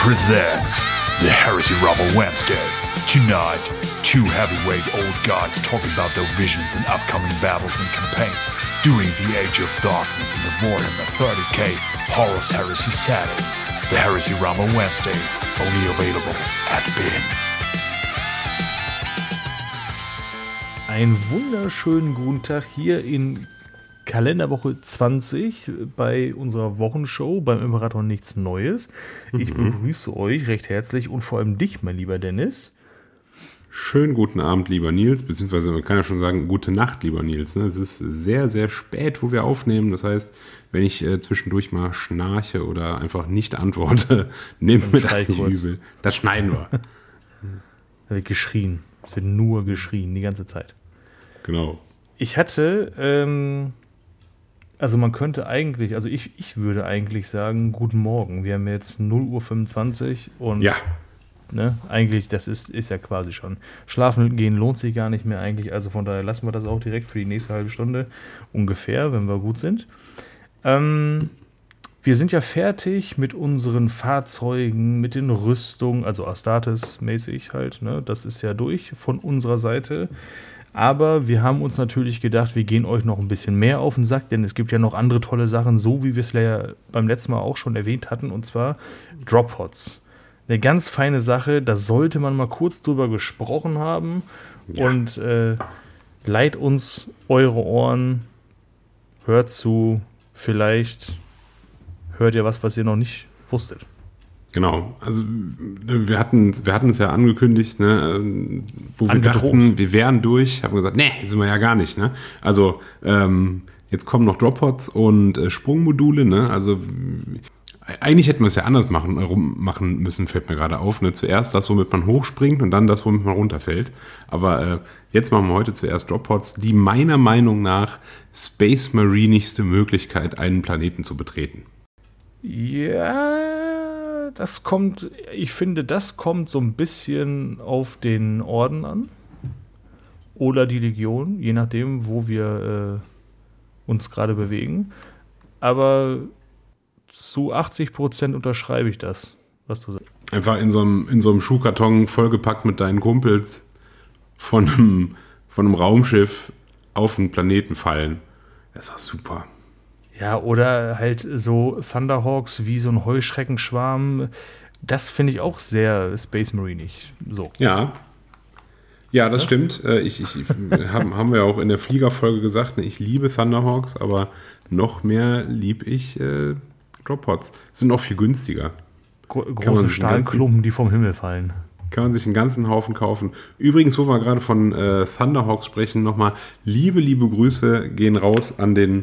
presents the Heresy Rumble Wednesday. Tonight, two heavyweight old guys talking about their visions and upcoming battles and campaigns during the Age of Darkness in the Warhammer 30k Horus Heresy setting. The Heresy Rumble Wednesday, only available at BIN. Einen wunderschönen guten Tag hier in Kalenderwoche 20 bei unserer Wochenshow beim Imperator Nichts Neues. Ich begrüße euch recht herzlich und vor allem dich, mein lieber Dennis. Schönen guten Abend, lieber Nils, beziehungsweise man kann ja schon sagen, gute Nacht, lieber Nils. Es ist sehr, sehr spät, wo wir aufnehmen. Das heißt, wenn ich zwischendurch mal schnarche oder einfach nicht antworte, nehmt mir das nicht übel. Das schneiden wir. Da wird geschrien. Es wird nur geschrien, die ganze Zeit. Genau. Ich hatte, also man könnte eigentlich, also ich würde eigentlich sagen, guten Morgen. Wir haben jetzt 0:25 Uhr und ja. Ne, eigentlich, das ist ja quasi schon. Schlafen gehen lohnt sich gar nicht mehr eigentlich, also von daher lassen wir das auch direkt für die nächste halbe Stunde ungefähr, wenn wir gut sind. Wir sind ja fertig mit unseren Fahrzeugen, mit den Rüstungen, also Astartes-mäßig halt, ne, das ist ja durch von unserer Seite. Aber wir haben uns natürlich gedacht, wir gehen euch noch ein bisschen mehr auf den Sack, denn es gibt ja noch andere tolle Sachen, so wie wir es ja beim letzten Mal auch schon erwähnt hatten, und zwar Drop-Pods. Eine ganz feine Sache, da sollte man mal kurz drüber gesprochen haben. Ja. Und leiht uns eure Ohren, hört zu, vielleicht hört ihr was ihr noch nicht wusstet. Genau, also wir hatten es ja angekündigt, ne, wo wir dachten, wir wären durch, haben gesagt, nee, sind wir ja gar nicht, ne? Also jetzt kommen noch Drop-Pods und Sprungmodule, ne? Also eigentlich hätten wir es ja anders machen müssen, fällt mir gerade auf, ne? Zuerst das, womit man hochspringt und dann das, womit man runterfällt. Aber jetzt machen wir heute zuerst Drop-Pods, die meiner Meinung nach Space Marinigste Möglichkeit, einen Planeten zu betreten. Ja, ich finde, das kommt so ein bisschen auf den Orden an. Oder die Legion, je nachdem, wo wir uns gerade bewegen. Aber zu 80% unterschreibe ich das, was du sagst. Einfach in so einem Schuhkarton vollgepackt mit deinen Kumpels von einem Raumschiff auf einen Planeten fallen. Das ist doch super. Ja, oder halt so Thunderhawks wie so ein Heuschreckenschwarm. Das finde ich auch sehr Space Marinig. So. Ja, das stimmt. Haben wir auch in der Fliegerfolge gesagt, ne, ich liebe Thunderhawks, aber noch mehr liebe ich Drop-Pods. Sind auch viel günstiger. Große Stahlklumpen, die vom Himmel fallen. Kann man sich einen ganzen Haufen kaufen. Übrigens, wo wir gerade von Thunderhawks sprechen, nochmal liebe Grüße gehen raus an den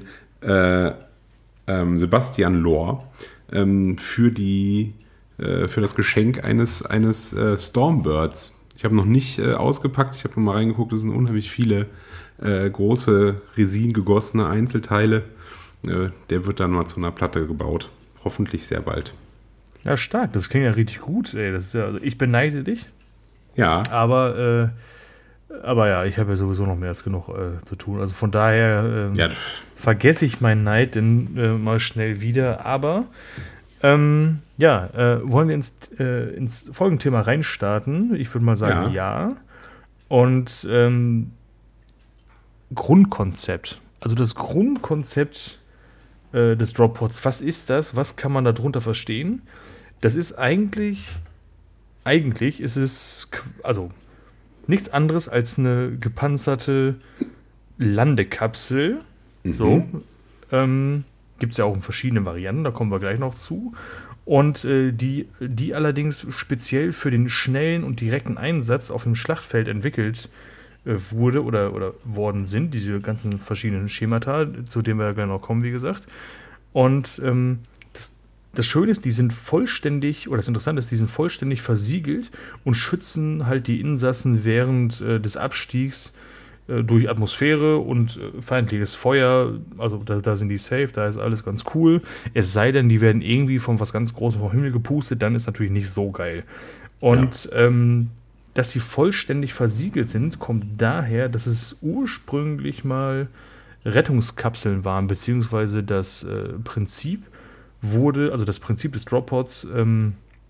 Sebastian Lohr für das Geschenk eines Stormbirds. Ich habe noch nicht ausgepackt, ich habe noch mal reingeguckt, es sind unheimlich viele große, resin gegossene Einzelteile. Der wird dann mal zu einer Platte gebaut. Hoffentlich sehr bald. Ja, stark. Das klingt ja richtig gut. Ey. Das ist ja, also ich beneide dich. Ja. Aber ja, ich habe ja sowieso noch mehr als genug zu tun. Also von daher vergesse ich meinen Neid dann mal schnell wieder. Aber wollen wir ins Folgenthema reinstarten? Ich würde mal sagen, ja. Und Grundkonzept. Also das Grundkonzept des Drop-Pods. Was ist das? Was kann man darunter verstehen? Das ist eigentlich ist es, also nichts anderes als eine gepanzerte Landekapsel. So. Gibt es ja auch in verschiedenen Varianten, da kommen wir gleich noch zu. Und die allerdings speziell für den schnellen und direkten Einsatz auf dem Schlachtfeld entwickelt wurde oder worden sind, diese ganzen verschiedenen Schemata, zu denen wir ja gleich noch kommen, wie gesagt. Und das Schöne ist, die sind vollständig, oder das Interessante ist, die sind vollständig versiegelt und schützen halt die Insassen während des Abstiegs durch Atmosphäre und feindliches Feuer. Also da sind die safe, da ist alles ganz cool. Es sei denn, die werden irgendwie von was ganz Großem vom Himmel gepustet, dann ist natürlich nicht so geil. Und dass sie vollständig versiegelt sind, kommt daher, dass es ursprünglich mal Rettungskapseln waren, beziehungsweise das Prinzip des Drop-Pods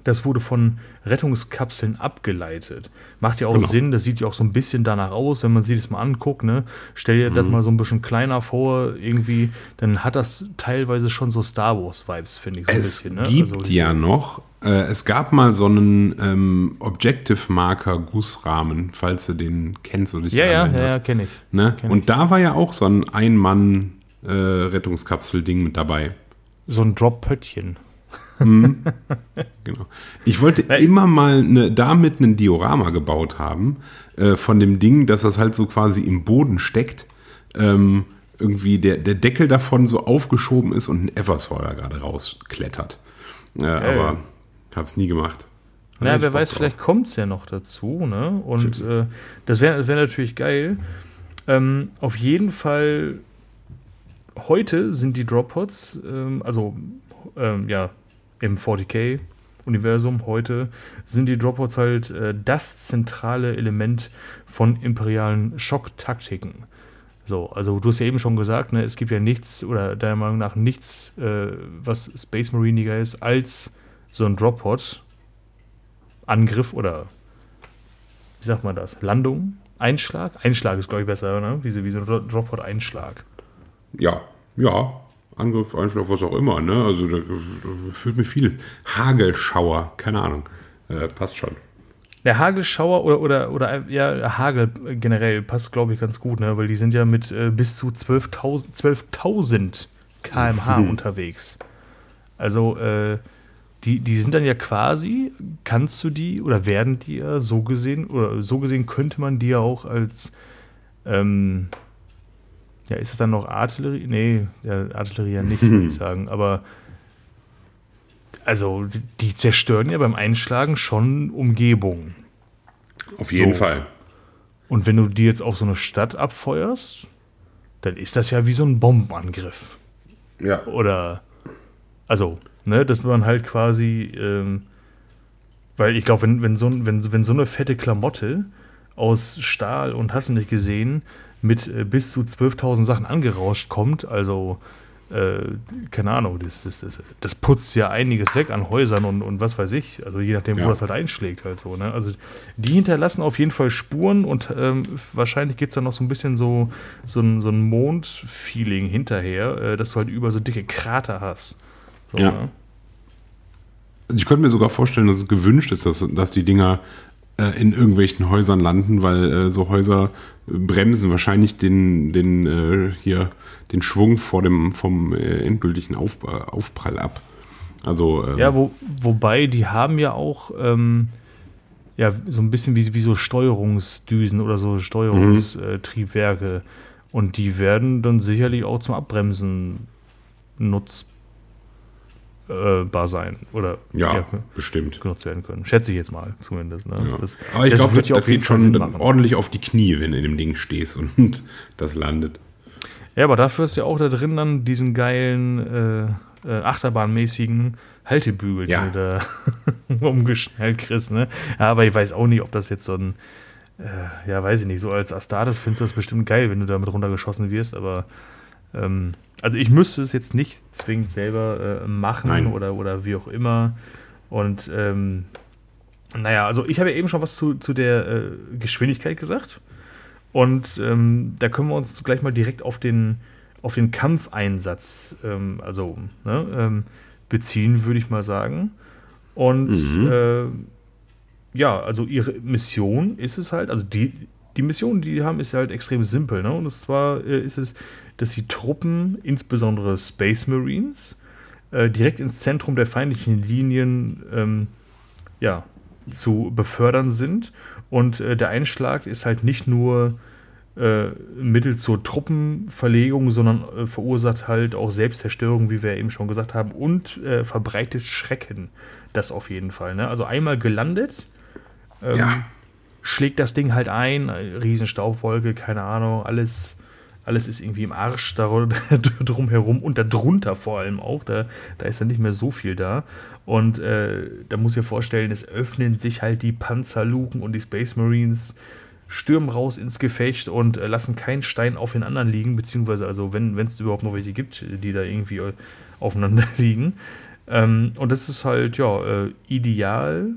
das wurde von Rettungskapseln abgeleitet. Macht ja auch Sinn, das sieht ja auch so ein bisschen danach aus, wenn man sich das mal anguckt, ne? Stell dir das mal so ein bisschen kleiner vor, irgendwie, dann hat das teilweise schon so Star Wars-Vibes, finde ich so ein bisschen. Ne? Es gibt es gab mal so einen Objective-Marker-Gussrahmen, falls du den kennst oder dich erinnerst. Ja, kenne ich. Ne? Und da war ja auch so ein Ein-Mann-Rettungskapsel-Ding mit dabei. So ein Drop-Pöttchen. Genau. Ich wollte immer mal damit ein Diorama gebaut haben, von dem Ding, dass das halt so quasi im Boden steckt, irgendwie der Deckel davon so aufgeschoben ist und ein Eversoil gerade rausklettert. Aber hab's nie gemacht. Na, wer weiß, vielleicht kommt es ja noch dazu, ne? Und das wäre natürlich geil. Auf jeden Fall, heute sind die Droppods, im 40k-Universum heute sind die Droppods halt das zentrale Element von imperialen Schocktaktiken. So, also du hast ja eben schon gesagt, ne, es gibt ja nichts, oder deiner Meinung nach nichts, was Space Mariniger ist, als so ein Droppod. Angriff oder, wie sagt man das? Landung? Einschlag? Einschlag ist, glaube ich, besser, ne? Wie so ein Droppod-Einschlag. Ja. Angriff, Einschlag, was auch immer, ne? Also da führt mir vieles. Hagelschauer, keine Ahnung. Passt schon. Der Hagelschauer oder Hagel generell passt, glaube ich, ganz gut, ne? Weil die sind ja mit bis zu 12.000 km/h unterwegs. Also, die sind dann ja quasi, kannst du die, oder werden die ja so gesehen könnte man die ja auch als, ist es dann noch Artillerie? Nee, Artillerie ja nicht, würde ich sagen, aber also die zerstören ja beim Einschlagen schon Umgebung. Auf jeden Fall. Und wenn du die jetzt auf so eine Stadt abfeuerst, dann ist das ja wie so ein Bombenangriff. Ja. Oder, also, ne, dass man halt quasi, weil ich glaube, wenn so eine fette Klamotte aus Stahl und hast du nicht gesehen, mit bis zu 12.000 Sachen angerauscht kommt, also, keine Ahnung, das putzt ja einiges weg an Häusern und was weiß ich, also je nachdem, wo das halt einschlägt halt so, ne, also die hinterlassen auf jeden Fall Spuren und wahrscheinlich gibt es da noch so ein bisschen so ein Mond-Feeling hinterher, dass du halt über so dicke Krater hast. So, ja. Ne? Also ich könnte mir sogar vorstellen, dass es gewünscht ist, dass die Dinger in irgendwelchen Häusern landen, weil so Häuser bremsen wahrscheinlich den Schwung vom endgültigen Aufprall ab. Also wobei die haben ja auch so ein bisschen wie so Steuerungsdüsen oder so Steuerungstriebwerke und die werden dann sicherlich auch zum Abbremsen nutzbar sein oder bestimmt genutzt werden können. Schätze ich jetzt mal zumindest. Ne? Ja. Aber ich glaube, das geht schon ordentlich auf die Knie, wenn du in dem Ding stehst und das landet. Ja, aber dafür ist ja auch da drin dann diesen geilen achterbahnmäßigen Haltebügel, den du da umgeschnallt kriegst. Ne? Ja, aber ich weiß auch nicht, ob das jetzt so ein weiß ich nicht, so als Astartes findest du das bestimmt geil, wenn du damit runtergeschossen wirst, aber also ich müsste es jetzt nicht zwingend selber machen oder wie auch immer. Und also ich habe ja eben schon was zu der Geschwindigkeit gesagt. Und da können wir uns gleich mal direkt auf den Kampfeinsatz beziehen, würde ich mal sagen. Und also ihre Mission ist es halt, also die Mission, die haben, ist halt extrem simpel. Ne? Und zwar ist es, dass die Truppen, insbesondere Space Marines, direkt ins Zentrum der feindlichen Linien zu befördern sind. Und der Einschlag ist halt nicht nur Mittel zur Truppenverlegung, sondern verursacht halt auch Selbstzerstörung, wie wir eben schon gesagt haben, und verbreitet Schrecken. Das auf jeden Fall. Ne? Also einmal gelandet, schlägt das Ding halt ein, riesen Staubwolke, keine Ahnung, alles ist irgendwie im Arsch drumherum und darunter vor allem auch, da ist dann nicht mehr so viel da. Und da muss ich mir vorstellen, es öffnen sich halt die Panzerluken und die Space Marines stürmen raus ins Gefecht und lassen keinen Stein auf den anderen liegen, beziehungsweise also wenn es überhaupt noch welche gibt, die da irgendwie aufeinander liegen. Und das ist halt, ideal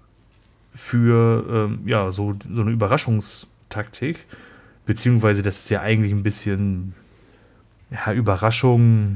für, so eine Überraschungstaktik. Beziehungsweise das ist ja eigentlich ein bisschen, Überraschung,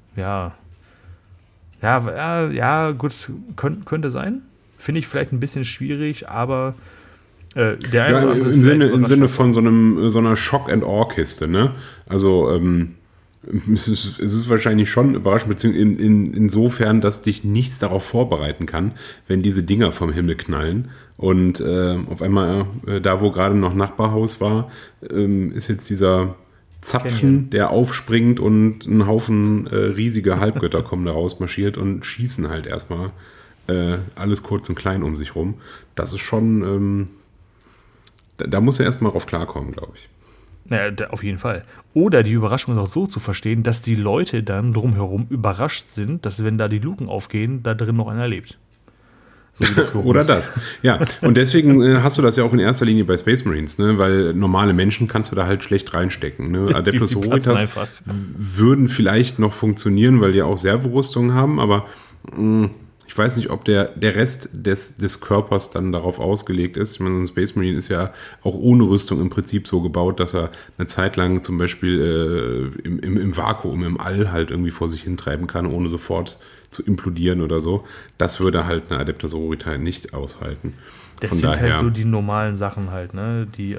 gut, könnte sein. Finde ich vielleicht ein bisschen schwierig, aber im Sinne von so einer Shock-and-Awe-Kiste, ne? Also, es ist wahrscheinlich schon überraschend, beziehungsweise insofern, dass dich nichts darauf vorbereiten kann, wenn diese Dinger vom Himmel knallen. Und auf einmal, da wo gerade noch Nachbarhaus war, ist jetzt dieser Zapfen, der aufspringt und ein Haufen riesige Halbgötter kommen da raus marschiert und schießen halt erstmal alles kurz und klein um sich rum. Das ist schon, da muss er erstmal drauf klarkommen, glaube ich. Naja, auf jeden Fall. Oder die Überraschung ist auch so zu verstehen, dass die Leute dann drumherum überrascht sind, dass wenn da die Luken aufgehen, da drin noch einer lebt. So Oder das. Ja, und deswegen hast du das ja auch in erster Linie bei Space Marines, ne? Weil normale Menschen kannst du da halt schlecht reinstecken. Ne? Adeptus Sororitas würden vielleicht noch funktionieren, weil die auch Servorüstungen haben, aber ich weiß nicht, ob der Rest des Körpers dann darauf ausgelegt ist. Ich meine, ein Space Marine ist ja auch ohne Rüstung im Prinzip so gebaut, dass er eine Zeit lang zum Beispiel im Vakuum, im All halt irgendwie vor sich hintreiben kann, ohne sofort zu implodieren oder so. Das würde halt eine Adeptus Sororita nicht aushalten. Das sind halt so die normalen Sachen halt, ne? Die,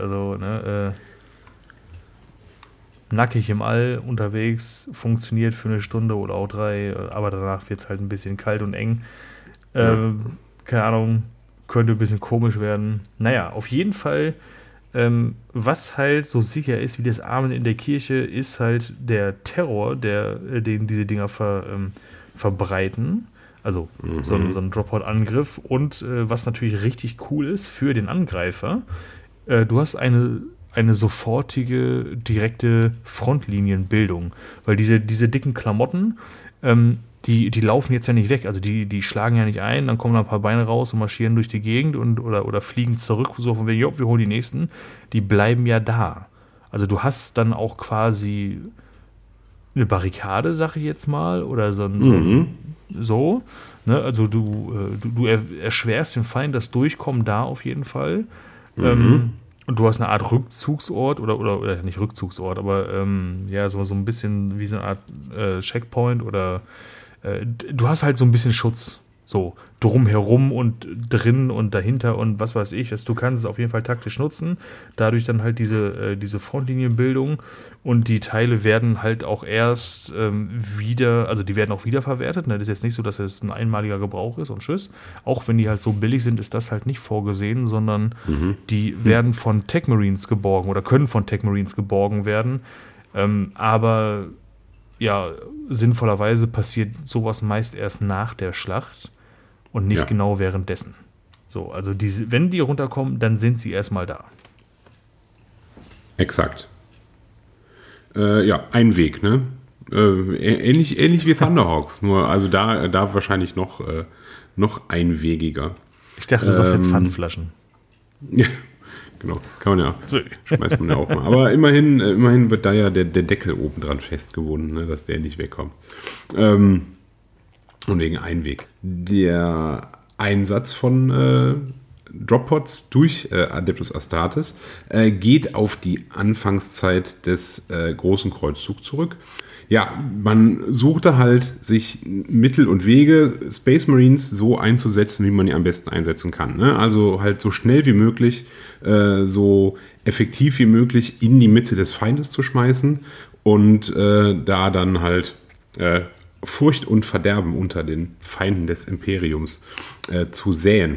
nackig im All unterwegs, funktioniert für eine Stunde oder auch 3, aber danach wird es halt ein bisschen kalt und eng. Keine Ahnung, könnte ein bisschen komisch werden. Naja, auf jeden Fall, was halt so sicher ist wie das Amen in der Kirche, ist halt der Terror, den diese Dinger verbreiten. Also so ein Drophod-Angriff. Und was natürlich richtig cool ist für den Angreifer, du hast eine sofortige, direkte Frontlinienbildung. Weil diese dicken Klamotten, die laufen jetzt ja nicht weg. Also die schlagen ja nicht ein, dann kommen da ein paar Beine raus und marschieren durch die Gegend oder fliegen zurück, so von wegen, wir holen die nächsten. Die bleiben ja da. Also du hast dann auch quasi eine Barrikade, sag ich jetzt mal, oder so, ne? Also du erschwerst dem Feind das Durchkommen da auf jeden Fall. Und du hast eine Art Rückzugsort oder nicht Rückzugsort, aber so ein bisschen wie so eine Art Checkpoint oder du hast halt so ein bisschen Schutz, so drumherum und drin und dahinter und was weiß ich. Du kannst es auf jeden Fall taktisch nutzen, dadurch dann halt diese Frontlinienbildung und die Teile werden halt auch erst die werden auch wiederverwertet. Ne? Das ist jetzt nicht so, dass es ein einmaliger Gebrauch ist und tschüss. Auch wenn die halt so billig sind, ist das halt nicht vorgesehen, sondern die werden von Tech Marines geborgen oder können von Tech Marines geborgen werden. Aber ja, sinnvollerweise passiert sowas meist erst nach der Schlacht und nicht genau währenddessen. So, also wenn die runterkommen, dann sind sie erstmal da. Exakt. Ein Weg, ne? Ähnlich wie Thunderhawks, nur also da wahrscheinlich noch einwegiger. Ich dachte, du sagst jetzt Pfandflaschen. Ja, genau, kann man ja. Schmeißt man ja auch mal. Aber immerhin wird da ja der Deckel oben dran festgebunden, ne, dass der nicht wegkommt. Und wegen Einweg. Der Einsatz von Droppods durch Adeptus Astartes geht auf die Anfangszeit des Großen Kreuzzugs zurück. Ja, man suchte halt sich Mittel und Wege, Space Marines so einzusetzen, wie man die am besten einsetzen kann. Ne? Also halt so schnell wie möglich, so effektiv wie möglich in die Mitte des Feindes zu schmeißen und da dann halt Furcht und Verderben unter den Feinden des Imperiums zu säen.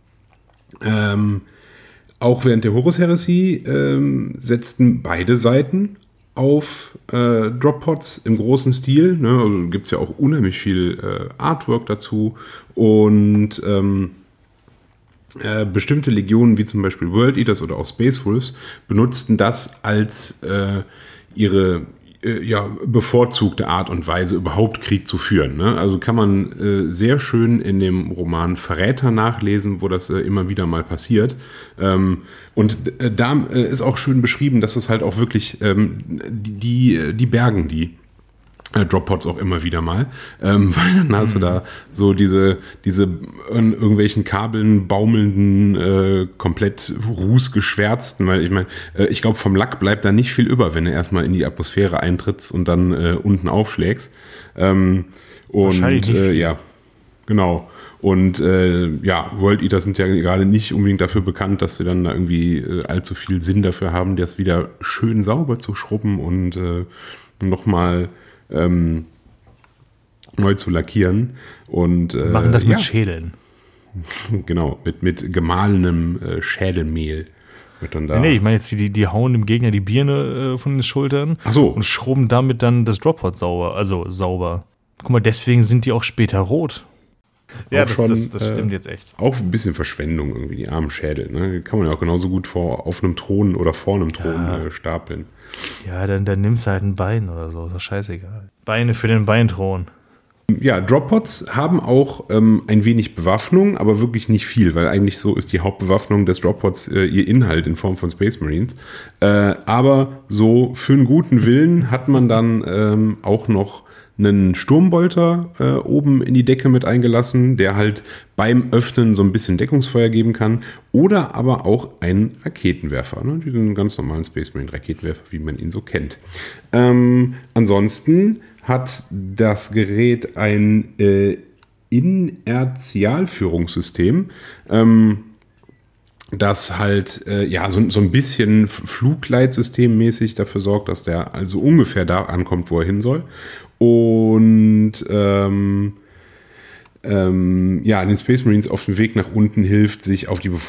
Auch während der Horus-Heresie setzten beide Seiten auf Droppods im großen Stil. Ne? Also gibt es ja auch unheimlich viel Artwork dazu und bestimmte Legionen, wie zum Beispiel World Eaters oder auch Space Wolves, benutzten das als ihre bevorzugte Art und Weise, überhaupt Krieg zu führen. Ne? Also kann man sehr schön in dem Roman Verräter nachlesen, wo das immer wieder mal passiert. Und da ist auch schön beschrieben, dass es halt auch wirklich die bergen die Droppods auch immer wieder mal, weil dann hast du da so diese in irgendwelchen Kabeln baumelnden, komplett rußgeschwärzten, weil ich meine, ich glaube, vom Lack bleibt da nicht viel über, wenn du erstmal in die Atmosphäre eintrittst und dann unten aufschlägst. Wahrscheinlich nicht viel. Ja, genau. Und World Eater sind ja gerade nicht unbedingt dafür bekannt, dass wir dann da irgendwie allzu viel Sinn dafür haben, das wieder schön sauber zu schrubben und nochmal neu zu lackieren. Und machen das mit Schädeln. Genau, mit gemahlenem Schädelmehl. Wird dann da Nee, ich meine jetzt, die hauen dem Gegner die Birne von den Schultern Ach so. und schrubben damit dann das Droppod sauber. Guck mal, deswegen sind die auch später rot. Ja, das stimmt jetzt echt. Auch ein bisschen Verschwendung irgendwie, die armen Schädel. Ne? Die kann man ja auch genauso gut auf einem Thron oder vor einem Thron stapeln. Ja, dann nimmst du halt ein Bein oder so, ist doch scheißegal. Beine für den Beinthron. Ja, Droppods haben auch ein wenig Bewaffnung, aber wirklich nicht viel, weil eigentlich so ist die Hauptbewaffnung des Droppods ihr Inhalt in Form von Space Marines. Aber so für einen guten Willen hat man dann auch noch einen Sturmbolter oben in die Decke mit eingelassen, der halt beim Öffnen so ein bisschen Deckungsfeuer geben kann. Oder aber auch einen Raketenwerfer, ne? Diesen ganz normalen Space Marine Raketenwerfer, wie man ihn so kennt. Ansonsten hat das Gerät ein Inertialführungssystem, das halt so ein bisschen Flugleitsystemmäßig dafür sorgt, dass der also ungefähr da ankommt, wo er hin soll. Und den Space Marines auf dem Weg nach unten hilft, sich auf die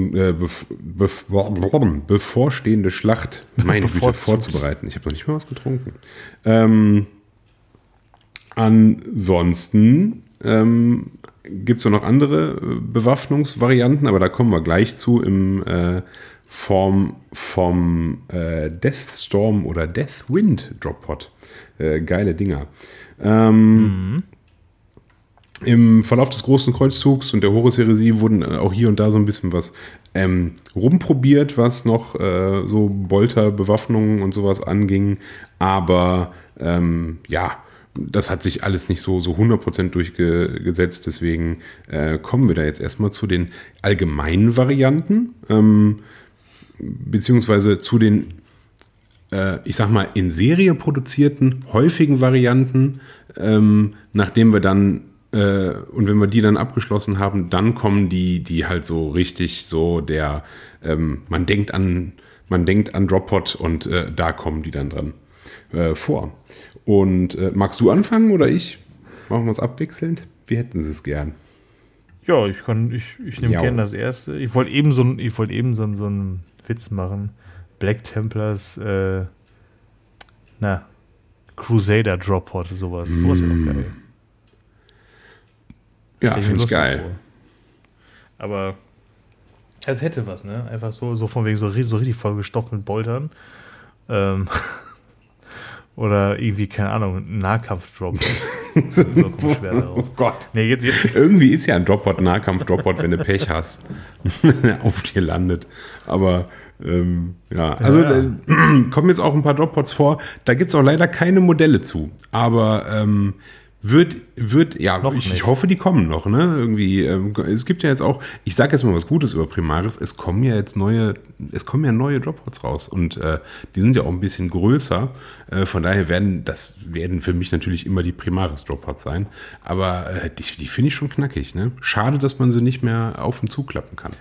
bevorstehende Schlacht vorzubereiten. Ich habe noch nicht mal was getrunken. Ansonsten gibt es noch andere Bewaffnungsvarianten, aber da kommen wir gleich zu im Form vom Deathstorm oder Deathwind Droppod. Geile Dinger. Im Verlauf des großen Kreuzzugs und der Horus-Heresie wurden auch hier und da so ein bisschen was rumprobiert, was noch so Bolter-Bewaffnungen und sowas anging. Aber das hat sich alles nicht so 100% durchgesetzt. Deswegen kommen wir da jetzt erstmal zu den allgemeinen Varianten, beziehungsweise zu den ich sag mal, in Serie produzierten, häufigen Varianten, nachdem wir dann, und wenn wir die dann abgeschlossen haben, dann kommen die halt so richtig so man denkt an Droppod und da kommen die dann dran vor. Und magst du anfangen oder ich? Machen wir es abwechselnd? Wie hätten Sie es gern? Ja, ich nehme gerne das erste. Ich wollte eben so einen Witz machen. Black Templars, Crusader Droppod, sowas. Sowas wäre doch geil. Ja, finde ich geil. Vor. Aber es hätte was, ne? Einfach so von wegen so richtig vollgestopft mit Boltern. Oder irgendwie, keine Ahnung, Nahkampf-Droppod. Oh Gott. Nee, jetzt. Irgendwie ist ja ein Droppod Nahkampf-Droppod, wenn du Pech hast. Wenn er auf dir landet. Aber kommen jetzt auch ein paar Droppods vor. Da gibt es auch leider keine Modelle zu. Aber ich hoffe, die kommen noch. Ne? Irgendwie, es gibt ja jetzt auch, ich sage jetzt mal was Gutes über Primaris, es kommen ja neue Droppods raus. Und die sind ja auch ein bisschen größer. Von daher werden für mich natürlich immer die Primaris-Droppods sein. Aber die finde ich schon knackig. Ne? Schade, dass man sie nicht mehr auf und zuklappen kann.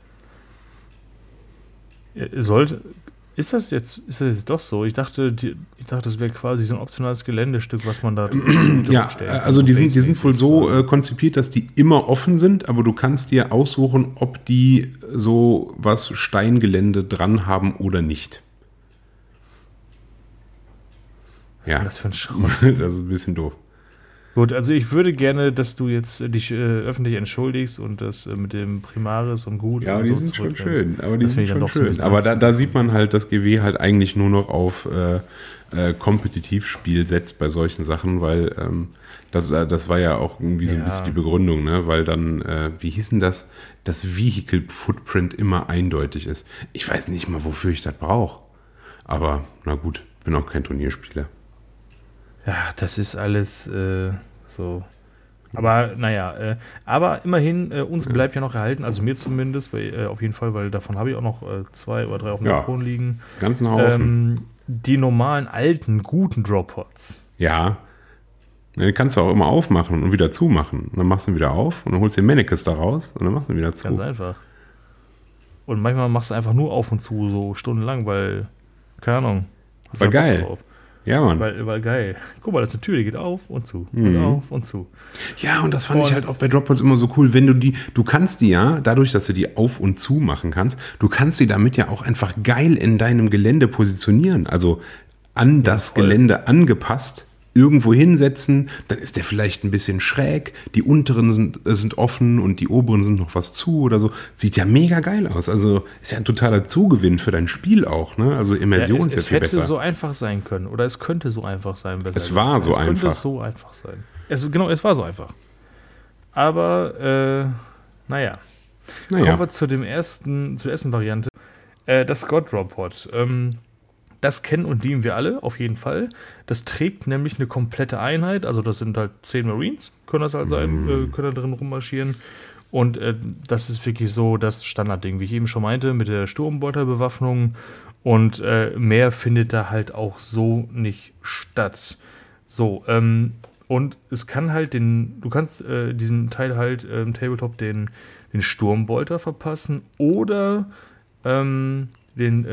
Ist das jetzt doch so? Ich dachte, das wäre quasi so ein optionales Geländestück, was man da ja, also die sind wohl so konzipiert, dass die immer offen sind, aber du kannst dir aussuchen, ob die so was Steingelände dran haben oder nicht. Ja, das für ein Schrott. Das ist ein bisschen doof. Gut, also ich würde gerne, dass du jetzt dich öffentlich entschuldigst und das mit dem Primaris und gut. Ja, und die so sind schon schön. Aber die sind schon schön. Aber da sieht man halt, dass GW halt eigentlich nur noch auf Kompetitivspiel setzt bei solchen Sachen, weil das war ja auch irgendwie so ein bisschen die Begründung, ne? Weil dann, wie hieß denn das Vehicle Footprint immer eindeutig ist. Ich weiß nicht mal, wofür ich das brauche. Aber na gut, bin auch kein Turnierspieler. Ja, das ist alles so. Aber naja, aber immerhin, uns bleibt ja noch erhalten, also mir zumindest, auf jeden Fall, weil davon habe ich auch noch 2 oder 3 auf dem Balkon liegen. Ganzen Haufen. Die normalen, alten, guten Drop-Pods. Ja. Den kannst du auch immer aufmachen und wieder zumachen. Und dann machst du ihn wieder auf und dann holst du den Mannekes da raus und dann machst du ihn wieder zu. Ganz einfach. Und manchmal machst du einfach nur auf und zu, so stundenlang, weil, keine Ahnung. War geil. Ja, Mann. Weil geil. Guck mal, das ist eine Tür, die geht auf und zu. Und auf und zu. Ja, und das fand ich halt auch bei Droppods immer so cool, wenn du kannst die ja, dadurch, dass du die auf und zu machen kannst, du kannst die damit ja auch einfach geil in deinem Gelände positionieren. Also an das Gelände angepasst, irgendwo hinsetzen, dann ist der vielleicht ein bisschen schräg, die unteren sind offen und die oberen sind noch was zu oder so. Sieht ja mega geil aus. Also ist ja ein totaler Zugewinn für dein Spiel auch, ne? Also Immersion ist ja viel besser. Es hätte so einfach sein können oder es könnte so einfach sein. Es war so einfach. Es könnte so einfach sein. Es war so einfach. Aber, naja. Kommen wir zur ersten Variante. Das God Drop-Pod. Das kennen und lieben wir alle, auf jeden Fall. Das trägt nämlich eine komplette Einheit, also das sind halt 10 Marines, können das halt sein, können da drin rummarschieren. Und das ist wirklich so das Standardding, wie ich eben schon meinte, mit der Sturmbolterbewaffnung. Und mehr findet da halt auch so nicht statt. So, und es kann halt du kannst diesem Teil halt im Tabletop den Sturmbolter verpassen oder den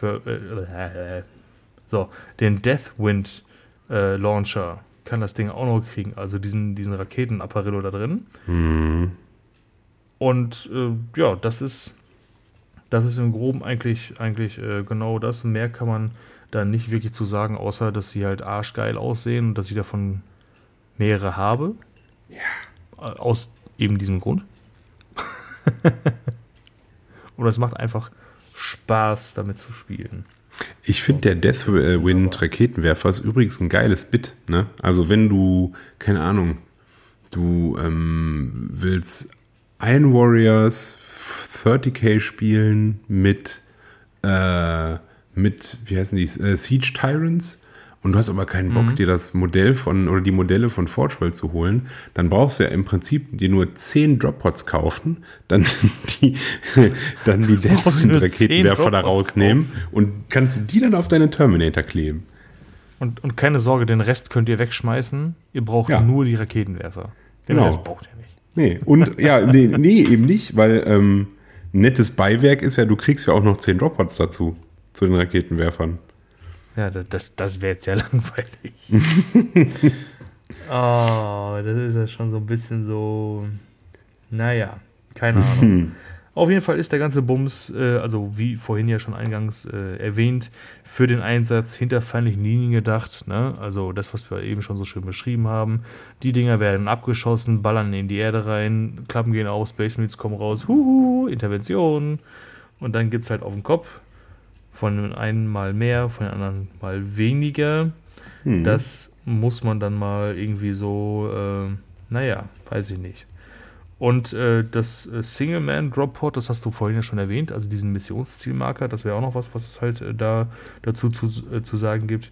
Deathwind Launcher kann das Ding auch noch kriegen, also diesen Raketenapparillo da drin. Und ja, das ist im Groben eigentlich genau das. Mehr kann man da nicht wirklich zu sagen, außer dass sie halt arschgeil aussehen und dass ich davon mehrere habe. Ja. Aus eben diesem Grund. Und es macht einfach Spaß, damit zu spielen. Ich finde, der Deathwind Raketenwerfer ist übrigens ein geiles Bit. Ne? Also wenn du, keine Ahnung, du willst Iron Warriors 30k spielen mit wie heißen die, Siege Tyrants, und du hast aber keinen Bock, dir das Modell die Modelle von Forge World zu holen, dann brauchst du ja im Prinzip dir nur 10 Drop-Pods kaufen, dann die Deathwind-Raketenwerfer da rausnehmen und kannst die dann auf deine Terminator kleben. Und keine Sorge, den Rest könnt ihr wegschmeißen. Ihr braucht nur die Raketenwerfer. Den Rest braucht ihr nicht. Nee, und nee, eben nicht, weil nettes Beiwerk ist ja, du kriegst ja auch noch 10 Drop-Pods dazu, zu den Raketenwerfern. Ja, das wäre jetzt ja langweilig. Das ist ja schon so ein bisschen so, naja, keine Ahnung. Auf jeden Fall ist der ganze Bums, also wie vorhin ja schon eingangs erwähnt, für den Einsatz hinter feindlichen Linien gedacht. Ne? Also das, was wir eben schon so schön beschrieben haben. Die Dinger werden abgeschossen, ballern in die Erde rein, Klappen gehen auf, Space Marines kommen raus, Intervention. Und dann gibt es halt auf den Kopf. Von dem einen mal mehr, von dem anderen mal weniger. Das muss man dann mal irgendwie so, weiß ich nicht. Und das Single-Man-Drop-Pod, das hast du vorhin ja schon erwähnt, also diesen Missionszielmarker, das wäre auch noch was es halt dazu zu sagen gibt.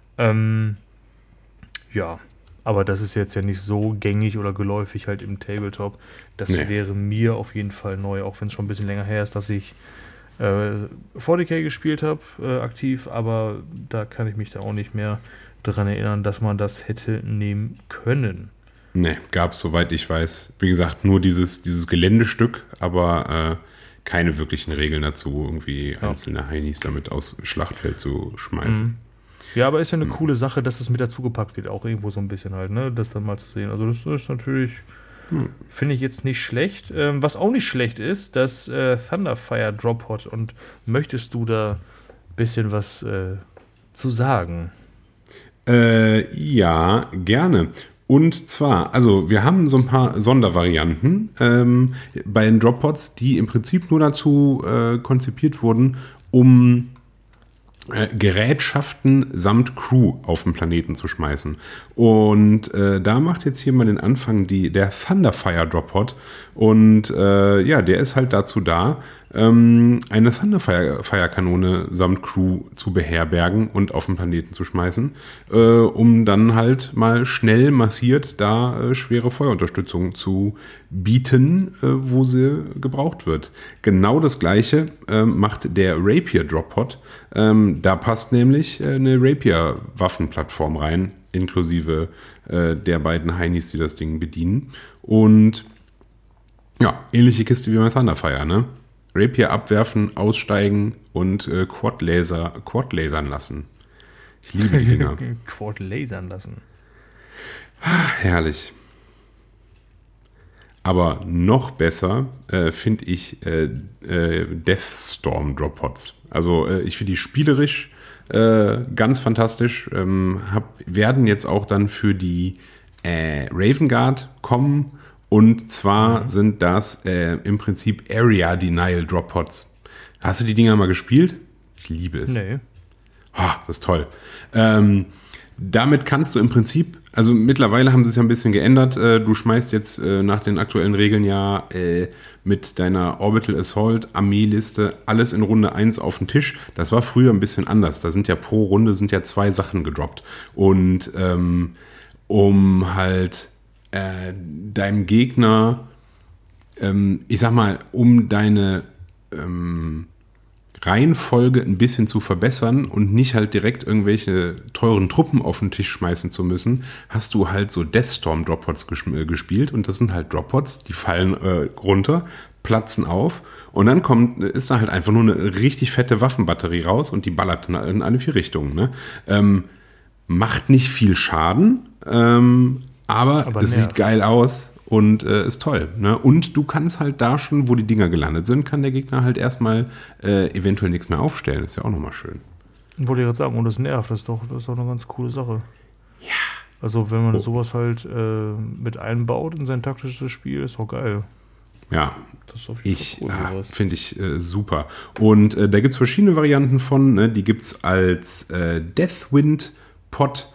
Ja, aber das ist jetzt ja nicht so gängig oder geläufig halt im Tabletop. Das wäre mir auf jeden Fall neu, auch wenn es schon ein bisschen länger her ist, dass ich 40k gespielt habe, aktiv, aber da kann ich mich da auch nicht mehr daran erinnern, dass man das hätte nehmen können. Ne, gab es, soweit ich weiß, wie gesagt, nur dieses Geländestück, aber keine wirklichen Regeln dazu, irgendwie einzelne Heinis damit aus Schlachtfeld zu schmeißen. Ja, aber ist ja eine coole Sache, dass es mit dazu gepackt wird, auch irgendwo so ein bisschen halt, ne, das dann mal zu sehen. Also das ist natürlich, finde ich jetzt nicht schlecht. Was auch nicht schlecht ist, das Thunderfire Drop-Pod. Und möchtest du da ein bisschen was zu sagen? Ja, gerne. Und zwar, also wir haben so ein paar Sondervarianten bei den Drop-Pods, die im Prinzip nur dazu konzipiert wurden, um Gerätschaften samt Crew auf den Planeten zu schmeißen. Und da macht jetzt hier mal den Anfang der Thunderfire Drop-Pod. Und der ist halt dazu da, eine Thunderfire-Kanone samt Crew zu beherbergen und auf den Planeten zu schmeißen, um dann halt mal schnell massiert da schwere Feuerunterstützung zu bieten, wo sie gebraucht wird. Genau das gleiche macht der Rapier Drop-Pod. Da passt nämlich eine Rapier-Waffenplattform rein, inklusive der beiden Heinis, die das Ding bedienen. Und ja, ähnliche Kiste wie beim Thunderfire, ne? Rapier abwerfen, aussteigen und Quad-lasern lassen. Ich liebe die Dinger. Quad-lasern lassen. Herrlich. Aber noch besser finde ich Deathstorm Drop-Pods. Also ich finde die spielerisch ganz fantastisch. Werden jetzt auch dann für die Raven Guard kommen. Und zwar sind das im Prinzip Area Denial Drop Pods. Hast du die Dinger mal gespielt? Ich liebe es. Nee. Das ist toll. Damit kannst du im Prinzip, also mittlerweile haben sie es ja ein bisschen geändert. Du schmeißt jetzt nach den aktuellen Regeln ja mit deiner Orbital Assault Armeeliste alles in Runde 1 auf den Tisch. Das war früher ein bisschen anders. Da sind ja pro Runde 2 Sachen gedroppt. Und um halt deinem Gegner, ich sag mal, um deine Reihenfolge ein bisschen zu verbessern und nicht halt direkt irgendwelche teuren Truppen auf den Tisch schmeißen zu müssen, hast du halt so Deathstorm Droppods gespielt und das sind halt Droppods, die fallen runter, platzen auf und dann ist da halt einfach nur eine richtig fette Waffenbatterie raus und die ballert in alle 4 Richtungen. Ne? Macht nicht viel Schaden, aber es sieht geil aus und ist toll. Ne? Und du kannst halt da schon, wo die Dinger gelandet sind, kann der Gegner halt erstmal eventuell nichts mehr aufstellen. Ist ja auch nochmal schön. Wollte ich gerade sagen, und das nervt, das ist doch eine ganz coole Sache. Ja. Also wenn man sowas halt mit einbaut in sein taktisches Spiel, ist auch geil. Ja, das ist auf jeden Fall cool, finde ich super. Und da gibt es verschiedene Varianten von. Ne? Die gibt es als Deathwind Pod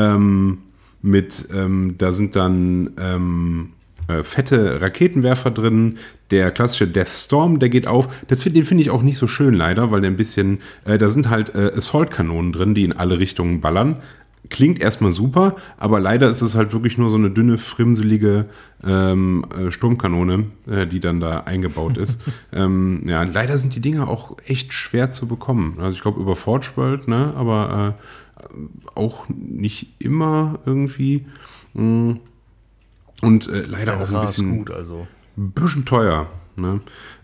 da sind dann fette Raketenwerfer drin. Der klassische Deathstorm, der geht auf. Den finde ich auch nicht so schön leider, weil der ein bisschen, da sind halt Assault-Kanonen drin, die in alle Richtungen ballern. Klingt erstmal super, aber leider ist es halt wirklich nur so eine dünne, frimselige Sturmkanone, die dann da eingebaut ist. Leider sind die Dinger auch echt schwer zu bekommen. Also ich glaube über Forge World, ne, aber auch nicht immer irgendwie. Und leider auch ein bisschen teuer. Ne?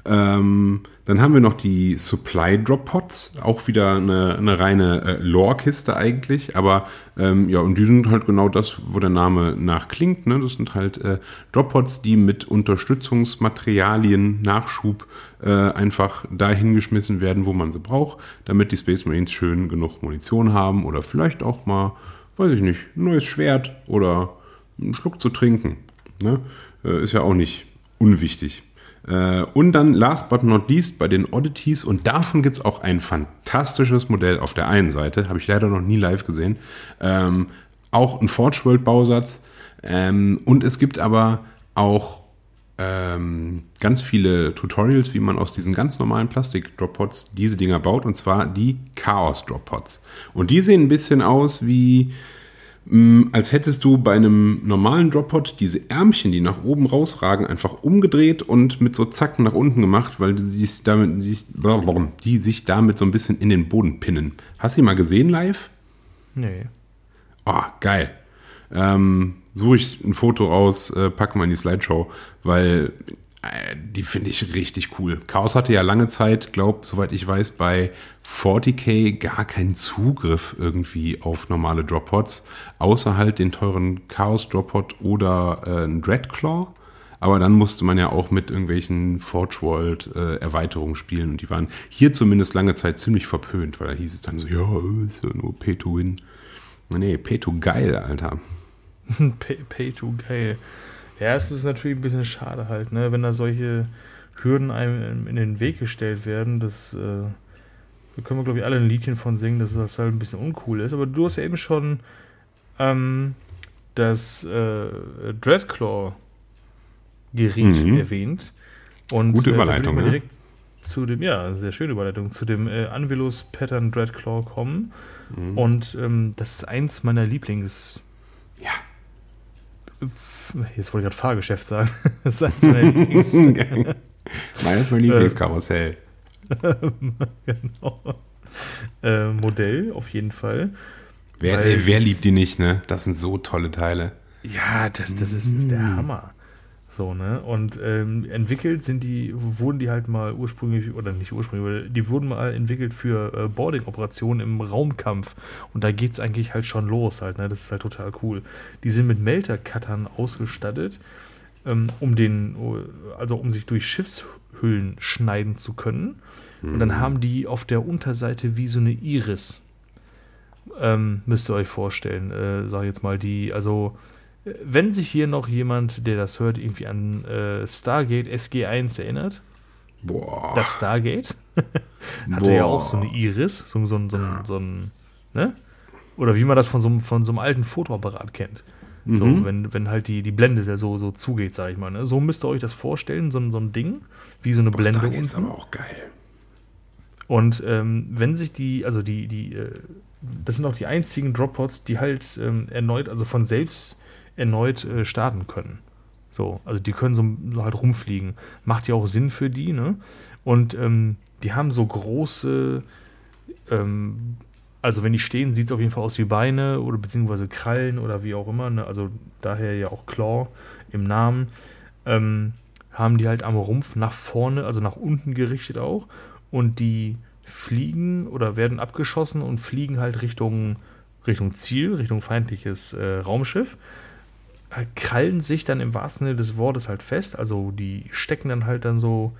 Dann haben wir noch die Supply Drop Pods, auch wieder eine reine Lore-Kiste eigentlich, aber und die sind halt genau das, wo der Name nach klingt. Ne? Das sind halt Drop Pods, die mit Unterstützungsmaterialien, Nachschub einfach dahin geschmissen werden, wo man sie braucht, damit die Space Marines schön genug Munition haben oder vielleicht auch mal, weiß ich nicht, ein neues Schwert oder einen Schluck zu trinken. Ne? Ist ja auch nicht unwichtig. Und dann last but not least bei den Oddities, und davon gibt es auch ein fantastisches Modell auf der einen Seite, habe ich leider noch nie live gesehen, auch ein Forge World Bausatz, und es gibt aber auch ganz viele Tutorials, wie man aus diesen ganz normalen Plastik-Drop-Pods diese Dinger baut, und zwar die Chaos-Drop-Pods. Und die sehen ein bisschen aus wie als hättest du bei einem normalen Drop-Pod diese Ärmchen, die nach oben rausragen, einfach umgedreht und mit so Zacken nach unten gemacht, weil die sich damit so ein bisschen in den Boden pinnen. Hast du die mal gesehen live? Nee. Oh, geil. Suche ich ein Foto raus, packe mal in die Slideshow, weil die finde ich richtig cool. Chaos hatte ja lange Zeit, soweit ich weiß, bei 40k gar keinen Zugriff irgendwie auf normale Drop-Pods, außer halt den teuren Chaos Drop-Pod oder ein Dreadclaw. Aber dann musste man ja auch mit irgendwelchen Forge World Erweiterungen spielen, und die waren hier zumindest lange Zeit ziemlich verpönt, weil da hieß es dann so, ja, ist ja nur Pay to Win. Nee, Pay to Geil, Alter. Pay to Geil. Ja, es ist natürlich ein bisschen schade halt, ne, wenn da solche Hürden einem in den Weg gestellt werden. Da können wir, glaube ich, alle ein Liedchen von singen, dass das halt ein bisschen uncool ist. Aber du hast ja eben schon das Dreadclaw-Gerät erwähnt. Und, gute Überleitung, direkt zu dem, ja, sehr schöne Überleitung, zu dem Anvilus Pattern Dreadclaw kommen. Und das ist eins meiner Lieblings... Ja. Jetzt wollte ich gerade Fahrgeschäft sagen. Das ist eins meiner Lieblings... Mein Lieblingskarussell. Genau. Modell, auf jeden Fall. Wer liebt die nicht, ne? Das sind so tolle Teile. Ja, das ist der Hammer. So, ne? Und entwickelt wurden die halt mal ursprünglich, oder nicht ursprünglich, die wurden mal entwickelt für Boarding-Operationen im Raumkampf. Und da geht's eigentlich halt schon los halt, ne? Das ist halt total cool. Die sind mit Melter-Cuttern ausgestattet, um sich durch Schiffshüllen schneiden zu können. Und dann haben die auf der Unterseite wie so eine Iris. Müsst ihr euch vorstellen, sag ich jetzt mal, wenn sich hier noch jemand, der das hört, irgendwie an Stargate SG-1 erinnert, Boah. das Stargate hatte ja auch so eine Iris, so ein, ne? Oder wie man das von so einem alten Fotoapparat kennt. So, wenn halt die Blende so zugeht, sag ich mal. Ne? So müsst ihr euch das vorstellen, so ein Ding, wie so eine Blende. Stargate ist aber auch geil. Und wenn sich das sind auch die einzigen Droppods, die halt von selbst erneut starten können. So, also die können so halt rumfliegen. Macht ja auch Sinn für die, ne? Und die haben so große, also wenn die stehen, sieht es auf jeden Fall aus wie Beine oder beziehungsweise Krallen oder wie auch immer, ne? Also daher ja auch Claw im Namen. Haben die halt am Rumpf nach vorne, also nach unten gerichtet auch. Und die fliegen oder werden abgeschossen und fliegen halt Richtung Ziel, Richtung feindliches Raumschiff. Krallen sich dann im wahrsten Sinne des Wortes halt fest, also die stecken dann halt so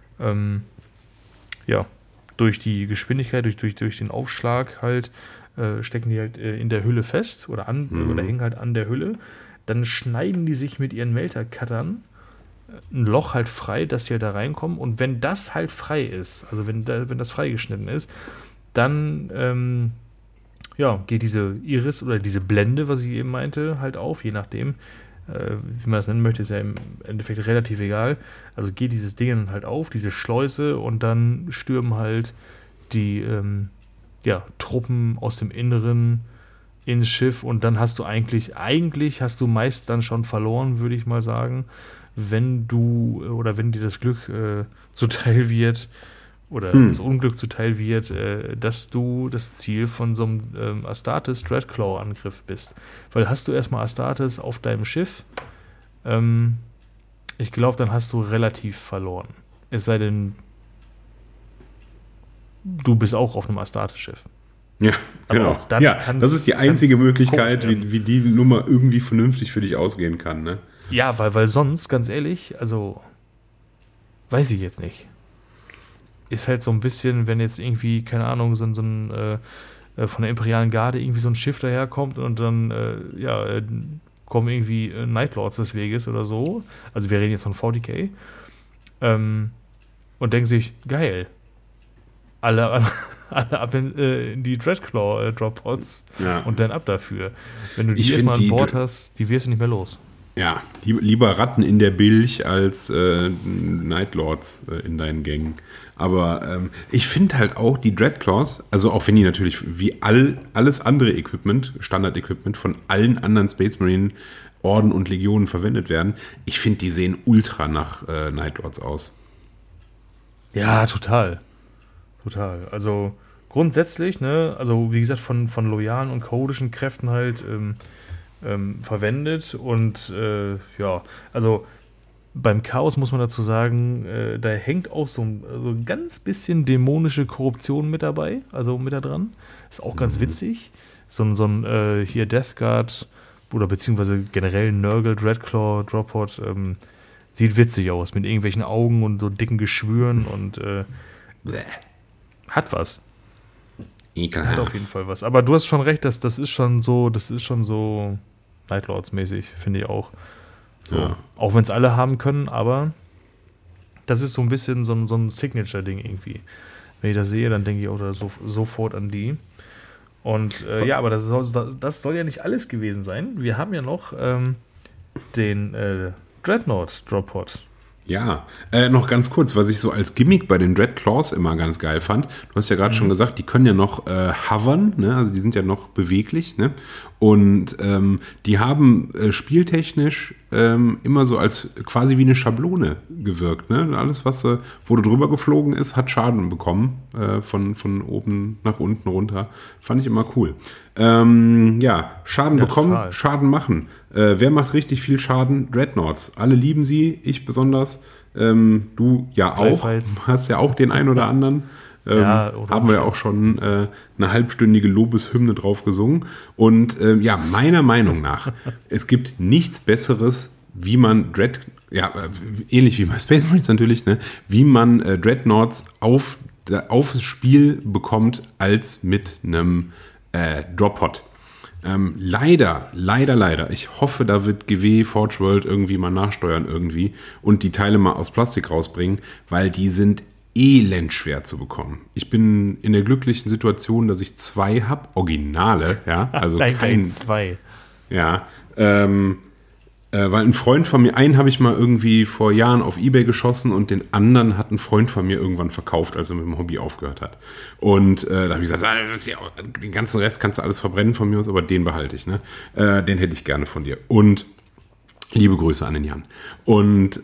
durch die Geschwindigkeit, durch den Aufschlag halt, stecken die halt in der Hülle fest oder hängen halt an der Hülle. Dann schneiden die sich mit ihren Melter-Cuttern ein Loch halt frei, dass sie halt da reinkommen, und wenn das halt frei ist, also wenn das freigeschnitten ist, dann geht diese Iris oder diese Blende, was ich eben meinte, halt auf, je nachdem, wie man das nennen möchte, ist ja im Endeffekt relativ egal. Also geht dieses Ding dann halt auf, diese Schleuse, und dann stürmen halt die Truppen aus dem Inneren ins Schiff, und dann hast du eigentlich hast du meist dann schon verloren, würde ich mal sagen, wenn dir das Glück zuteil wird, oder das Unglück zuteil wird, dass du das Ziel von so einem Astartes Dreadclaw-Angriff bist. Weil hast du erstmal Astartes auf deinem Schiff, ich glaube, dann hast du relativ verloren. Es sei denn, du bist auch auf einem Astartes-Schiff. Ja, genau. Das ist die einzige Möglichkeit, wie die Nummer irgendwie vernünftig für dich ausgehen kann, ne? Ja, weil sonst, ganz ehrlich, also weiß ich jetzt nicht. Ist halt so ein bisschen, wenn jetzt irgendwie, keine Ahnung, so ein von der Imperialen Garde irgendwie so ein Schiff daherkommt und dann, kommen irgendwie Nightlords des Weges oder so. Also wir reden jetzt von 40k. Und denken sich, geil. Alle ab in die Dreadclaw-Droppods und dann ab dafür. Wenn du die erstmal an Bord hast, die wirst du nicht mehr los. Ja, lieber Ratten in der Bilch als Nightlords in deinen Gängen. Aber ich finde halt auch die Dreadclaws, also auch wenn die natürlich wie alles andere Equipment, Standard-Equipment von allen anderen Space Marine Orden und Legionen verwendet werden, ich finde, die sehen ultra nach Nightlords aus. Ja, total. Total. Also grundsätzlich, ne, also wie gesagt, von loyalen und chaotischen Kräften halt verwendet, und also beim Chaos muss man dazu sagen, da hängt auch so ein ganz bisschen dämonische Korruption mit dabei, also mit da dran. Ist auch ganz witzig. So ein hier Death Guard oder beziehungsweise generell Nurgle Dreadclaw Droppod sieht witzig aus, mit irgendwelchen Augen und so dicken Geschwüren und hat was. Ekelhaft. Hat auf jeden Fall was. Aber du hast schon recht, das ist schon so Nightlords-mäßig, finde ich auch. So. Ja. Auch wenn es alle haben können, aber das ist so ein bisschen so ein Signature-Ding irgendwie. Wenn ich das sehe, dann denke ich auch sofort an die. Und aber das soll ja nicht alles gewesen sein. Wir haben ja noch den Dreadnought Droppod. Ja, noch ganz kurz, was ich so als Gimmick bei den Dread Claws immer ganz geil fand. Du hast ja gerade schon gesagt, die können ja noch hovern, ne? Also die sind ja noch beweglich, ne? Und die haben spieltechnisch immer so als quasi wie eine Schablone gewirkt, ne? Alles, wo du drüber geflogen ist, hat Schaden bekommen, von oben nach unten runter. Fand ich immer cool. Schaden bekommen, total. Schaden machen. Wer macht richtig viel Schaden? Dreadnoughts. Alle lieben sie, ich besonders. Du ja auch. Hast ja auch den einen oder anderen. Haben wir ja auch schon eine halbstündige Lobeshymne drauf gesungen. Und meiner Meinung nach, es gibt nichts Besseres, wie man ähnlich wie bei Space Marines natürlich, ne, wie man Dreadnoughts aufs Spiel bekommt, als mit einem Drop-Pod. Leider, ich hoffe, da wird GW Forge World irgendwie mal nachsteuern irgendwie und die Teile mal aus Plastik rausbringen, weil die sind elend schwer zu bekommen. Ich bin in der glücklichen Situation, dass ich 2 habe, Originale, ja, also kein 2. Ja, weil ein Freund von mir, einen habe ich mal irgendwie vor Jahren auf eBay geschossen und den anderen hat ein Freund von mir irgendwann verkauft, als er mit dem Hobby aufgehört hat. Und da habe ich gesagt, den ganzen Rest kannst du alles verbrennen von mir aus, aber den behalte ich, ne? Den hätte ich gerne von dir. Und liebe Grüße an den Jan. Und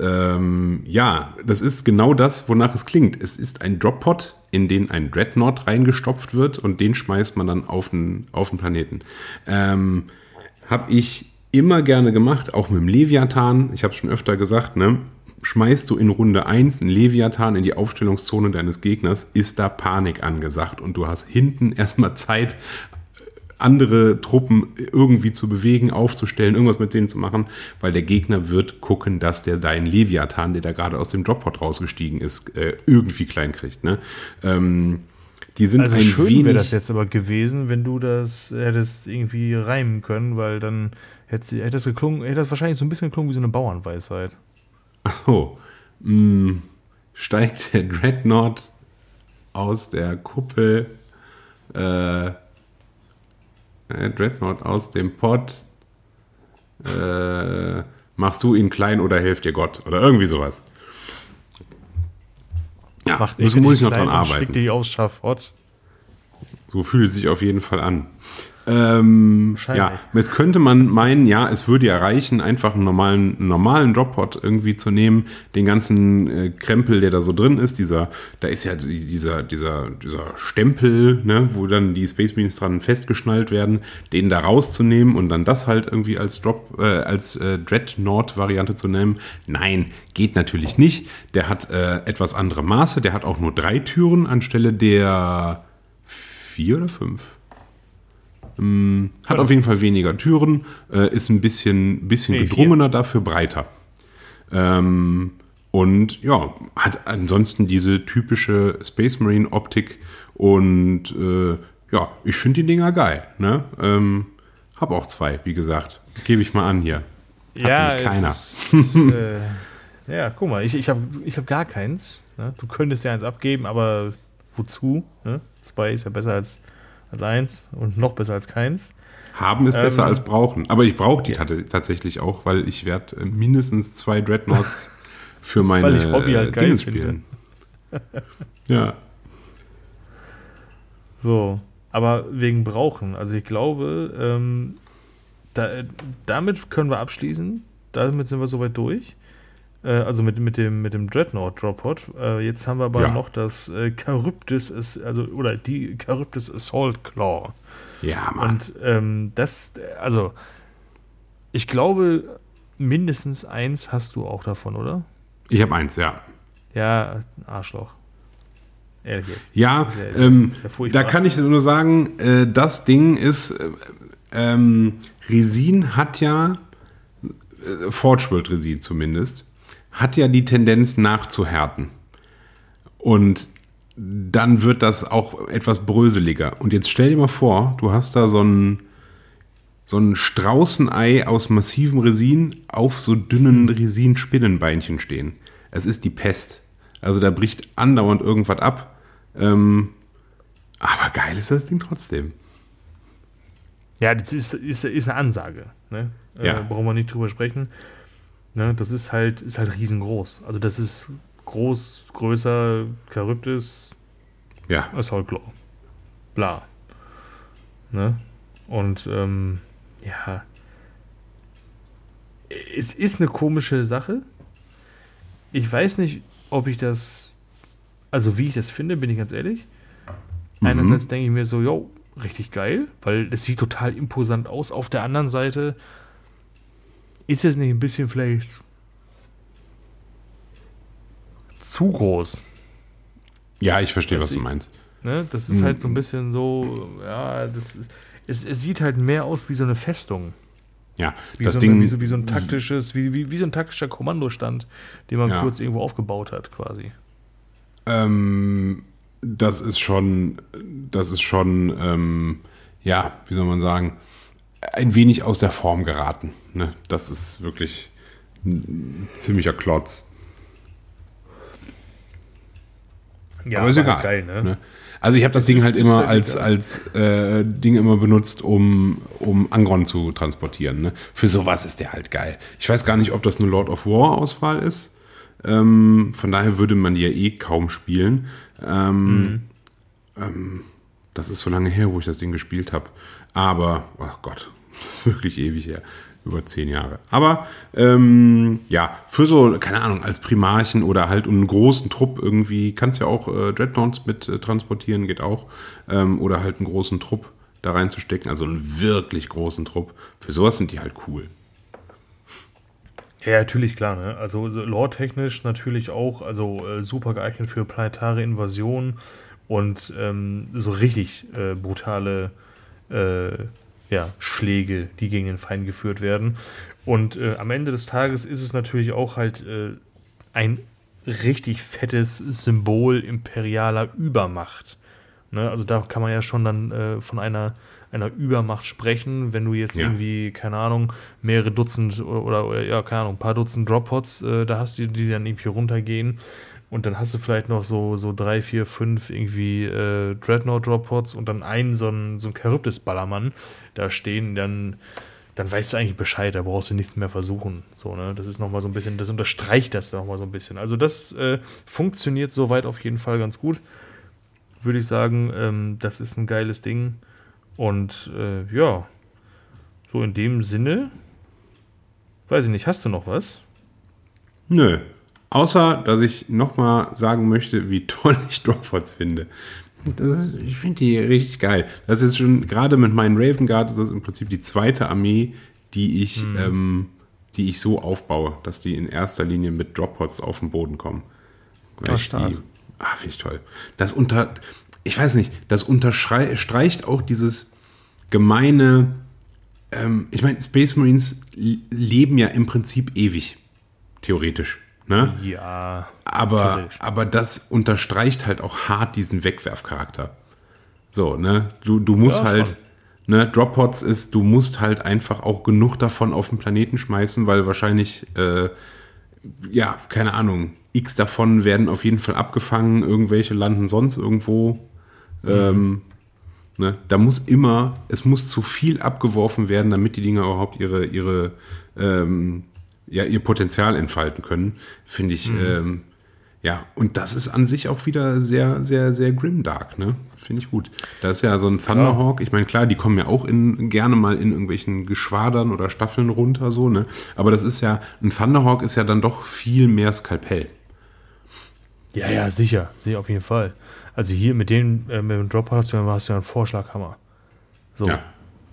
das ist genau das, wonach es klingt. Es ist ein Drop-Pod, in den ein Dreadnought reingestopft wird und den schmeißt man dann auf den Planeten. Habe ich immer gerne gemacht, auch mit dem Leviathan. Ich habe es schon öfter gesagt, ne? Schmeißt du in Runde 1 einen Leviathan in die Aufstellungszone deines Gegners, ist da Panik angesagt und du hast hinten erstmal Zeit, andere Truppen irgendwie zu bewegen, aufzustellen, irgendwas mit denen zu machen, weil der Gegner wird gucken, dass der deinen Leviathan, der da gerade aus dem Droppod rausgestiegen ist, irgendwie klein kriegt. Ne? Die sind also schön wäre das jetzt aber gewesen, wenn du das hättest irgendwie reimen können, weil dann hätte das wahrscheinlich so ein bisschen geklungen wie so eine Bauernweisheit. Ach so. Steigt der Dreadnought aus der Kuppel, Dreadnought aus dem Pod, machst du ihn klein oder hilft dir Gott? Oder irgendwie sowas. Ja, muss ich noch dran arbeiten. Schickt dich aufs Schafott. So fühlt es sich auf jeden Fall an. Jetzt könnte man meinen, es würde ja reichen, einfach einen normalen Drop-Pod irgendwie zu nehmen, den ganzen Krempel, der da so drin ist, da ist ja dieser Stempel, ne, wo dann die Space Marines dran festgeschnallt werden, den da rauszunehmen und dann das halt irgendwie als Dreadnought-Variante zu nehmen. Nein, geht natürlich nicht. Der hat etwas andere Maße, der hat auch nur 3 Türen anstelle der 4 oder 5. Hat auf jeden Fall weniger Türen, ist ein bisschen gedrungener, dafür breiter. Und hat ansonsten diese typische Space Marine Optik und ich finde die Dinger geil. Ne? Hab auch 2, wie gesagt. Gebe ich mal an hier. Hat keiner. Guck mal, ich hab gar keins. Ne? Du könntest ja eins abgeben, aber wozu? Ne? 2 ist ja besser als 1 und noch besser als keins. Haben ist besser als brauchen. Aber ich brauche die tatsächlich auch, weil ich werde mindestens 2 Dreadnoughts für meine Dinge spielen. Ja. So, aber wegen brauchen. Also ich glaube, damit können wir abschließen. Damit sind wir soweit durch. Also mit dem Dreadnought Drop-Pod. Jetzt haben wir aber noch das Charybdis, die Charybdis Assault Claw. Ja, Mann. Und ich glaube, mindestens 1 hast du auch davon, oder? Ich habe 1, ja. Ja, Arschloch. Ehrlich jetzt. Ja, da kann ich nur sagen, das Ding ist, Resin hat ja, Forge World Resin zumindest, hat ja die Tendenz nachzuhärten. Und dann wird das auch etwas bröseliger. Und jetzt stell dir mal vor, du hast da so ein Straußenei aus massivem Resin auf so dünnen Resin-Spinnenbeinchen stehen. Es ist die Pest. Also da bricht andauernd irgendwas ab. Aber geil ist das Ding trotzdem. Ja, das ist eine Ansage. Ne? Ja. Brauchen wir nicht drüber sprechen. Ne, das ist halt riesengroß. Also das ist groß, größer, Charybdis, Ja. Assault Claw. Bla. Ne? Und ja, es ist eine komische Sache. Ich weiß nicht, ob ich das, also wie ich das finde, bin ich ganz ehrlich. Einerseits denke ich mir so, jo, richtig geil, weil es sieht total imposant aus. Auf der anderen Seite ist es nicht ein bisschen vielleicht zu groß. Ja, ich verstehe, was du meinst. Ne? Das ist halt so ein bisschen so, ja, es sieht halt mehr aus wie so eine Festung. Ja, Wie das so, Ding. wie so ein taktisches, wie so ein taktischer Kommandostand, den man kurz irgendwo aufgebaut hat, quasi. Das ist schon, ja, wie soll man sagen, ein wenig aus der Form geraten. Ne? Das ist wirklich ein ziemlicher Klotz. Ja, aber ist egal. Halt geil, ne? Also ich habe das Ding halt immer halt als Ding immer benutzt, um Angron zu transportieren. Ne? Für sowas ist der halt geil. Ich weiß gar nicht, ob das eine Lord of War Auswahl ist. Von daher würde man die ja eh kaum spielen. Das ist so lange her, wo ich das Ding gespielt habe. Aber, oh Gott, das ist wirklich ewig her. Über 10 Jahre. Aber, ja, für so, keine Ahnung, als Primarchen oder halt einen großen Trupp irgendwie, kannst ja auch Dreadnoughts mit transportieren, geht auch. Oder halt einen großen Trupp da reinzustecken, also einen wirklich großen Trupp. Für sowas sind die halt cool. Ja, natürlich, klar, ne? Also so lore-technisch natürlich auch, also super geeignet für planetare Invasionen und so richtig brutale Schläge, die gegen den Feind geführt werden. Und am Ende des Tages ist es natürlich auch halt ein richtig fettes Symbol imperialer Übermacht. Ne? Also da kann man ja schon dann von einer Übermacht sprechen, wenn du jetzt irgendwie, keine Ahnung, mehrere Dutzend oder ja, keine Ahnung, ein paar Dutzend Droppots da hast, die dann irgendwie runtergehen. Und dann hast du vielleicht noch so 3, 4, 5 irgendwie Dreadnought-Droppots und dann so ein Charybdis-Ballermann da stehen, dann weißt du eigentlich Bescheid, da brauchst du nichts mehr versuchen. So, ne? Das ist nochmal so ein bisschen, das unterstreicht das nochmal so ein bisschen. Also das funktioniert soweit auf jeden Fall ganz gut. Würde ich sagen, das ist ein geiles Ding. Und ja, so in dem Sinne, weiß ich nicht, hast du noch was? Nö. Außer, dass ich nochmal sagen möchte, wie toll ich Droppots finde. Ich finde die richtig geil. Das ist schon, gerade mit meinen Raven Guard, ist das im Prinzip die zweite Armee, die ich so aufbaue, dass die in erster Linie mit Droppots auf den Boden kommen. Weil finde ich toll. Ich weiß nicht, das unterstreicht auch dieses gemeine, ich meine, Space Marines leben ja im Prinzip ewig, theoretisch. Ne? Ja. Aber das unterstreicht halt auch hart diesen Wegwerfcharakter. So, ne? Du musst halt, ne, Droppots ist, du musst halt einfach auch genug davon auf den Planeten schmeißen, weil wahrscheinlich, keine Ahnung, X davon werden auf jeden Fall abgefangen, irgendwelche landen sonst irgendwo. Ne? Es muss zu viel abgeworfen werden, damit die Dinger überhaupt ihr Potenzial entfalten können, finde ich, und das ist an sich auch wieder sehr, sehr, sehr grimdark, ne? Finde ich gut. Da ist ja so ein Thunderhawk, ich meine, klar, die kommen ja auch gerne mal in irgendwelchen Geschwadern oder Staffeln runter, so, ne? Aber das ist ja, ein Thunderhawk ist ja dann doch viel mehr Skalpell. Ja, sicher auf jeden Fall. Also hier mit dem Dropper hast du ja einen Vorschlaghammer. So. Ja.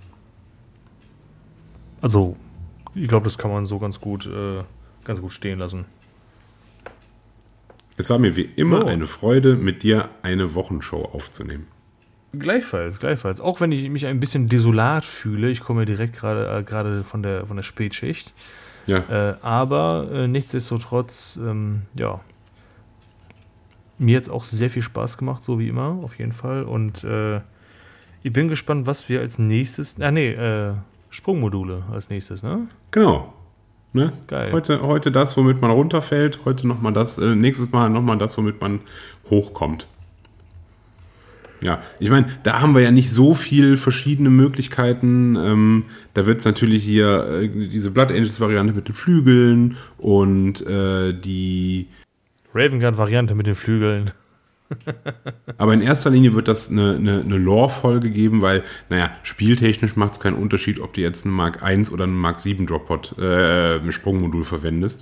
Also, ich glaube, das kann man so ganz gut stehen lassen. Es war mir wie immer eine Freude, mit dir eine Wochenshow aufzunehmen. Gleichfalls. Auch wenn ich mich ein bisschen desolat fühle. Ich komme ja direkt gerade von der Spätschicht. Ja. Aber nichtsdestotrotz, mir hat es auch sehr viel Spaß gemacht, so wie immer, auf jeden Fall. Und ich bin gespannt, was wir als nächstes... Sprungmodule als nächstes, ne? Genau. Ne? Geil. Heute das, womit man runterfällt, heute nochmal das, nächstes Mal nochmal das, womit man hochkommt. Ja, ich meine, da haben wir ja nicht so viel verschiedene Möglichkeiten. Da wird es natürlich hier diese Blood Angels-Variante mit den Flügeln und die Raven Guard-Variante mit den Flügeln. Aber in erster Linie wird das eine Lore-Folge geben, weil, naja, spieltechnisch macht es keinen Unterschied, ob du jetzt ein Mark 1 oder ein Mark 7 Droppod Sprungmodul verwendest.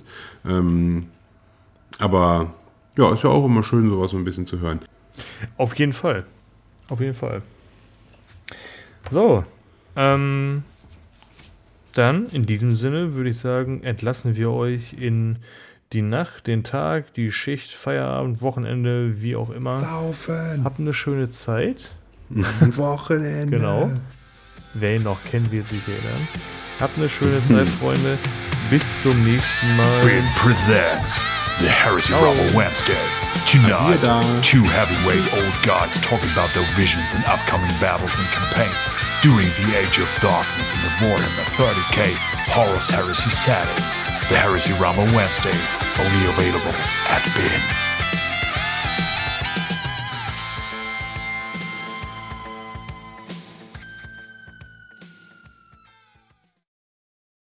Aber ja, ist ja auch immer schön, sowas so ein bisschen zu hören. Auf jeden Fall. Auf jeden Fall. So. Dann in diesem Sinne würde ich sagen, entlassen wir euch in die Nacht, den Tag, die Schicht, Feierabend, Wochenende, wie auch immer. Saufen. Habt eine schöne Zeit. Wochenende. Genau. Wer ihn noch kennt, wird sich erinnern. Habt eine schöne Zeit, Freunde. Bis zum nächsten Mal. Bin presents the Heresy Rebel Wednesday. Tonight, two heavyweight old gods talking about their visions and upcoming battles and campaigns during the Age of Darkness in the Warhammer 30k Horus Heresy setting. The Heresy Rumble Wednesday, only available at Bin.